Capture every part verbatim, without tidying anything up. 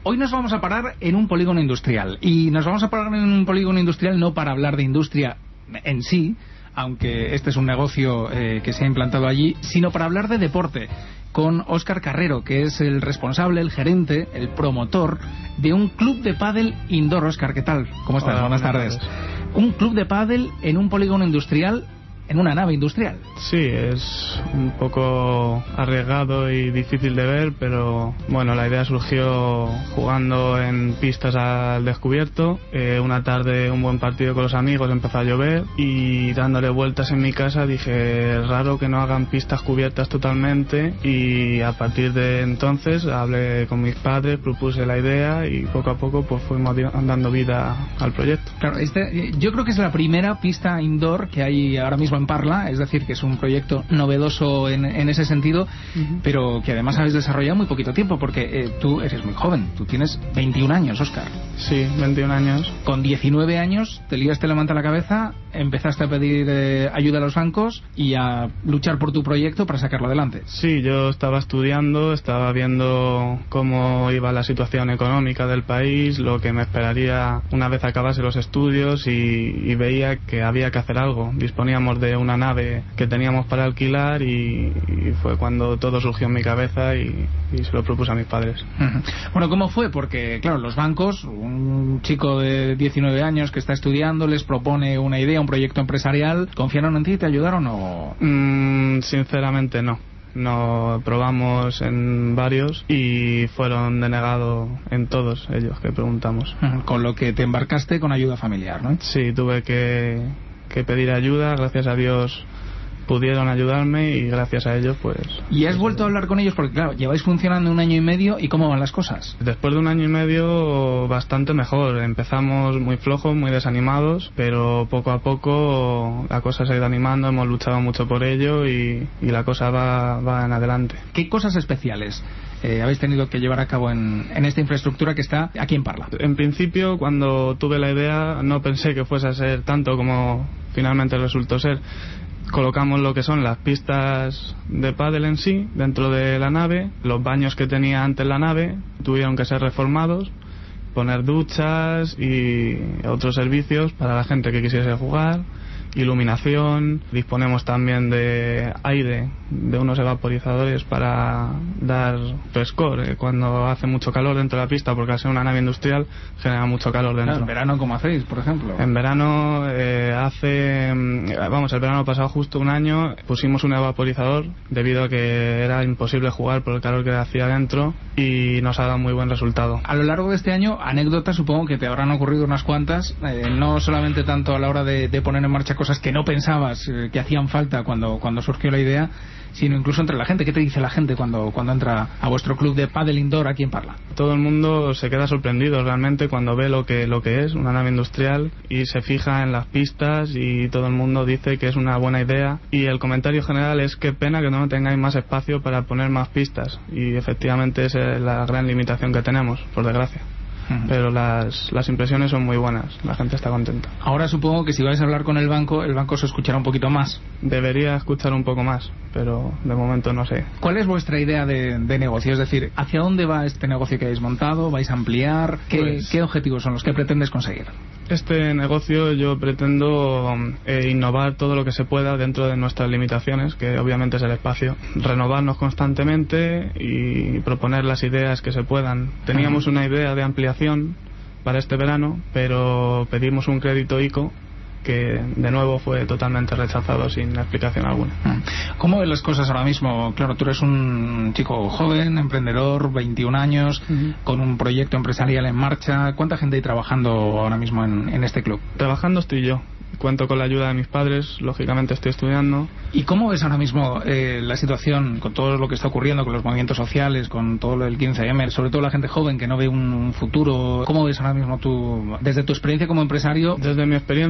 Hoy nos vamos a parar en un polígono industrial. Y nos vamos a parar en un polígono industrial no para hablar de industria en sí, aunque este es un negocio eh, que se ha implantado allí, sino para hablar de deporte, con Óscar Carrero, que es el responsable, el gerente, el promotor de un club de pádel indoor. Óscar, ¿qué tal? ¿Cómo estás? Hola, buenas tardes. Un club de pádel en un polígono industrial, en una nave industrial. Sí, es un poco arriesgado y difícil de ver, pero bueno, la idea surgió jugando en pistas al descubierto. Eh, una tarde, un buen partido con los amigos, empezó a llover y dándole vueltas en mi casa dije, raro que no hagan pistas cubiertas totalmente, y a partir de entonces hablé con mis padres, propuse la idea y poco a poco pues fuimos dando vida al proyecto. Claro, este, yo creo que es la primera pista indoor que hay ahora mismo en Parla, es decir, que es un proyecto novedoso en, en ese sentido, uh-huh. pero que además habéis desarrollado muy poquito tiempo, porque eh, tú eres muy joven, tú tienes veintiún años, Óscar. Sí, veintiún años. Con diecinueve años te liaste la manta a la cabeza, empezaste a pedir eh, ayuda a los bancos y a luchar por tu proyecto para sacarlo adelante. Sí, yo estaba estudiando, estaba viendo cómo iba la situación económica del país, lo que me esperaría una vez acabase los estudios, y, y veía que había que hacer algo. Disponíamos de una nave que teníamos para alquilar y, y fue cuando todo surgió en mi cabeza y, y se lo propuse a mis padres. Uh-huh. Bueno, ¿cómo fue? Porque, claro, los bancos, un chico de diecinueve años que está estudiando, les propone una idea, un proyecto empresarial, ¿confiaron en ti y te ayudaron o...? Mm, sinceramente no. No, probamos en varios y fueron denegados en todos ellos que preguntamos. Uh-huh. Con lo que te embarcaste con ayuda familiar, ¿no? Sí, tuve que... que pedir ayuda, gracias a Dios pudieron ayudarme y gracias a ellos pues... ¿Y has vuelto a hablar con ellos? Porque claro, lleváis funcionando un año y medio, ¿y cómo van las cosas? Después de un año y medio bastante mejor. Empezamos muy flojos, muy desanimados, pero poco a poco la cosa se ha ido animando, hemos luchado mucho por ello y, y la cosa va, va en adelante. ¿Qué cosas especiales eh, habéis tenido que llevar a cabo en, en esta infraestructura que está aquí en Parla? En principio, cuando tuve la idea, no pensé que fuese a ser tanto como finalmente resultó ser. Colocamos lo que son las pistas de pádel en sí dentro de la nave, los baños que tenía antes la nave tuvieron que ser reformados, poner duchas y otros servicios para la gente que quisiese jugar, iluminación, disponemos también de aire, de unos evaporizadores para dar frescor eh, cuando hace mucho calor dentro de la pista, porque al ser una nave industrial genera mucho calor dentro. Claro, en verano, ¿cómo hacéis, por ejemplo? En verano eh, hace, vamos, el verano pasado justo un año pusimos un evaporizador debido a que era imposible jugar por el calor que hacía dentro y nos ha dado muy buen resultado. A lo largo de este año, anécdotas supongo que te habrán ocurrido unas cuantas, eh, no solamente tanto a la hora de, de poner en marcha cosas que no pensabas eh, que hacían falta cuando, cuando surgió la idea, sino incluso entre la gente. ¿Qué te dice la gente cuando, cuando entra a vuestro club de pádel indoor aquí en Parla? Todo el mundo se queda sorprendido realmente cuando ve lo que, lo que es una nave industrial y se fija en las pistas, y todo el mundo dice que es una buena idea, y el comentario general es qué pena que no tengáis más espacio para poner más pistas, y efectivamente esa es la gran limitación que tenemos, por desgracia. Pero las, las impresiones son muy buenas, la gente está contenta. Ahora supongo que si vais a hablar con el banco, el banco se escuchará un poquito más. Debería escuchar un poco más, pero de momento no sé. ¿Cuál es vuestra idea de, de negocio? Es decir, ¿hacia dónde va este negocio que habéis montado? ¿Vais a ampliar? ¿Qué, pues, ¿qué objetivos son los que pretendes conseguir? Este negocio yo pretendo eh, innovar todo lo que se pueda dentro de nuestras limitaciones, que obviamente es el espacio, renovarnos constantemente y proponer las ideas que se puedan. Teníamos una idea de ampliación para este verano, pero pedimos un crédito ICO que de nuevo fue totalmente rechazado sin explicación alguna. ¿Cómo ves las cosas ahora mismo? Claro, tú eres un chico joven, emprendedor, veintiún años, uh-huh. con un proyecto empresarial en marcha. ¿Cuánta gente hay trabajando ahora mismo en, en este club? Trabajando estoy yo. Cuento con la ayuda de mis padres, lógicamente estoy estudiando. ¿Y cómo ves ahora mismo eh, la situación con todo lo que está ocurriendo, con los movimientos sociales, con todo lo del quince eme, sobre todo la gente joven que no ve un futuro? ¿Cómo ves ahora mismo tú, desde tu experiencia como empresario? Desde mi experiencia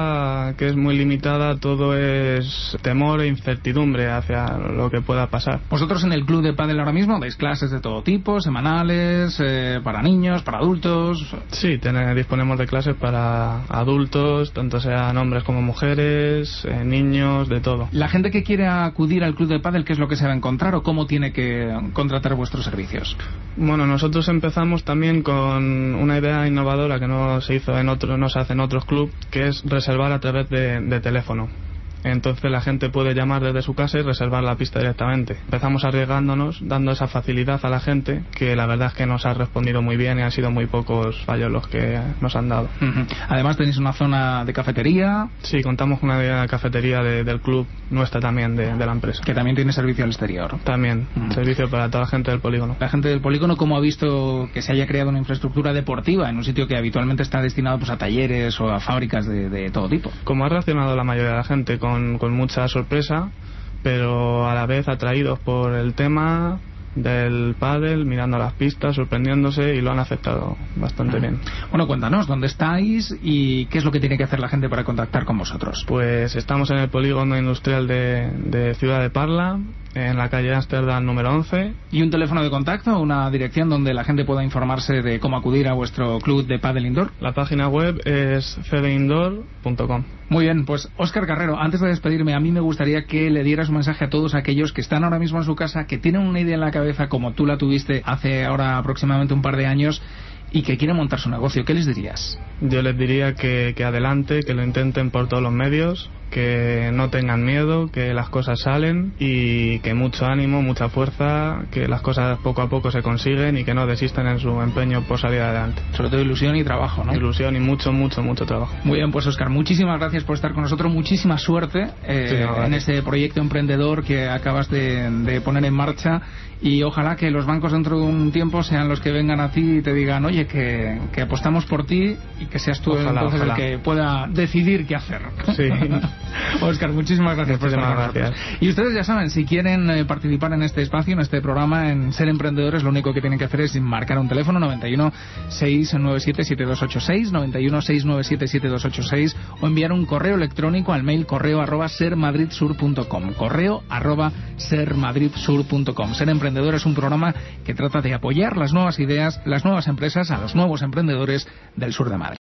perspectiva que es muy limitada, todo es temor e incertidumbre hacia lo que pueda pasar. Vosotros en el club de pádel ahora mismo dais clases de todo tipo, semanales, eh, para niños, para adultos. Sí, ten, disponemos de clases para adultos, tanto sean hombres como mujeres, eh, niños, de todo. La gente que quiere acudir al club de pádel, ¿qué es lo que se va a encontrar o cómo tiene que contratar vuestros servicios? Bueno, nosotros empezamos también con una idea innovadora que no se hizo en otro, no se hace en otros clubes, que es reservar a través de, de teléfono. Entonces la gente puede llamar desde su casa y reservar la pista directamente. Empezamos arriesgándonos, dando esa facilidad a la gente, que la verdad es que nos ha respondido muy bien y han sido muy pocos fallos los que nos han dado. Uh-huh. Además tenéis una zona de cafetería. Sí, contamos con una cafetería de, del club, nuestra también, de, de la empresa. Que también tiene servicio al exterior. También, uh-huh. Servicio para toda la gente del polígono. La gente del polígono, ¿cómo ha visto que se haya creado una infraestructura deportiva en un sitio que habitualmente está destinado pues a talleres o a fábricas de, de todo tipo? Como ha reaccionado la mayoría de la gente, con Con, con mucha sorpresa, pero a la vez atraídos por el tema del pádel, mirando las pistas, sorprendiéndose, y lo han aceptado bastante bien. Bueno, cuéntanos, ¿dónde estáis y qué es lo que tiene que hacer la gente para contactar con vosotros? Pues estamos en el polígono industrial de, de Ciudad de Parla, en la calle Ámsterdam número once. ¿Y un teléfono de contacto, una dirección donde la gente pueda informarse de cómo acudir a vuestro club de pádel indoor? La página web es c d indoor punto com. Muy bien, pues Óscar Carrero, antes de despedirme, a mí me gustaría que le dieras un mensaje a todos aquellos que están ahora mismo en su casa, que tienen una idea en la cabeza como tú la tuviste hace ahora aproximadamente un par de años y que quieren montar su negocio. ¿Qué les dirías? Yo les diría que, que adelante, que lo intenten por todos los medios, que no tengan miedo, que las cosas salen y que mucho ánimo, mucha fuerza, que las cosas poco a poco se consiguen y que no desistan en su empeño por salir adelante. Sobre todo ilusión y trabajo, ¿no? Ilusión y mucho, mucho, mucho trabajo. Muy bien, pues Óscar, muchísimas gracias por estar con nosotros, muchísima suerte eh, sí, no, en ese proyecto emprendedor que acabas de, de poner en marcha, y ojalá que los bancos dentro de un tiempo sean los que vengan a ti y te digan, oye, que, que apostamos por ti, y que seas tú ojalá, entonces ojalá. el que pueda decidir qué hacer. Sí. Óscar, muchísimas gracias por estar con nosotros. Y ustedes ya saben, si quieren eh, participar en este espacio, en este programa, en Ser Emprendedores, lo único que tienen que hacer es marcar un teléfono noventa y uno, seiscientos noventa y siete, setenta y dos ochenta y seis, noventa y uno, seiscientos noventa y siete, setenta y dos ochenta y seis, o enviar un correo electrónico al mail correo arroba sermadridsur punto com, correo arroba sermadridsur punto com. Ser Emprendedor es un programa que trata de apoyar las nuevas ideas, las nuevas empresas, a los nuevos emprendedores del sur de Madrid.